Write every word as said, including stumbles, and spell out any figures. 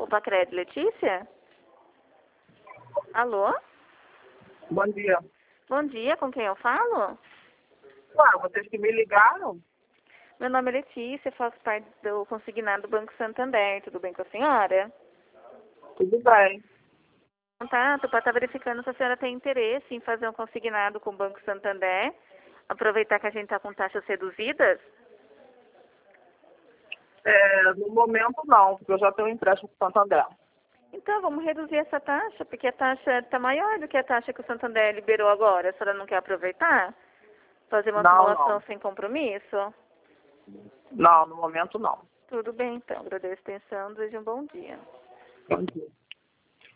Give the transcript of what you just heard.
Pacred, Letícia? Alô? Bom dia. Bom dia, com quem eu falo? Ué, vocês que me ligaram? Meu nome é Letícia, faço parte do consignado do Banco Santander. Tudo bem com a senhora? Tudo bem. Contato para estar verificando se a senhora tem interesse em fazer um consignado com o Banco Santander. Aproveitar que a gente está com taxas reduzidas. É, no momento não, porque eu já tenho um empréstimo com o Santander. Então, vamos reduzir essa taxa, porque a taxa está maior do que a taxa que o Santander liberou agora. A senhora não quer aproveitar? Fazer uma Não, simulação não. sem compromisso? Não, no momento não. Tudo bem, então. Agradeço a atenção. Desejo um bom dia. Bom dia.